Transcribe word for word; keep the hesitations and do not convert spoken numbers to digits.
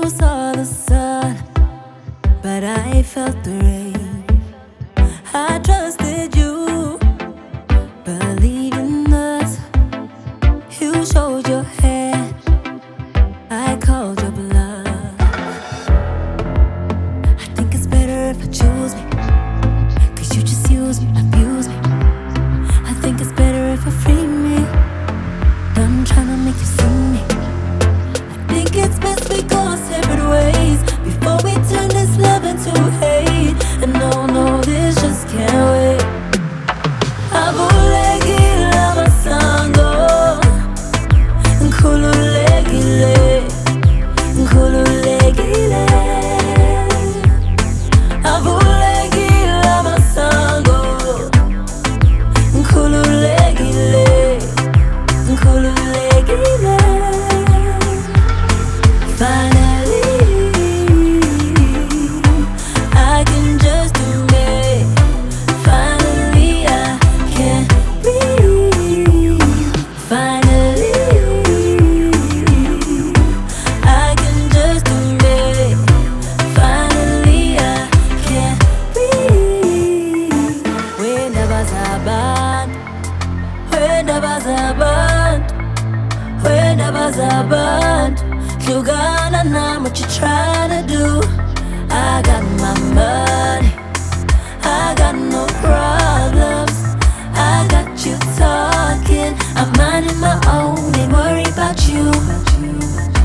saw the sun, but I felt the rain. I trusted you, believed in us. You showed your hand, I called your bluff. I think it's better if I choose me, 'cause you just use me, abuse me. I think it's better if I free me. Done trying to make you see me. I think it's best we go our separate ways before we turn this love into hate. And no, no, this just can't wait. Avulekile amasango, nkhululekile, nkhululekile. Avulekile amasango, nkhululekile, nkhululekile. Finally, I can just do me. Finally, I can breathe. Finally, I can just do me. Finally, I can breathe. Whenever Zaban, whenever Zaban, whenever Zaban. You gotta know what you're trying to do. I got my money, I got no problems. I got you talking, I'm minding my own, ain't worried about you.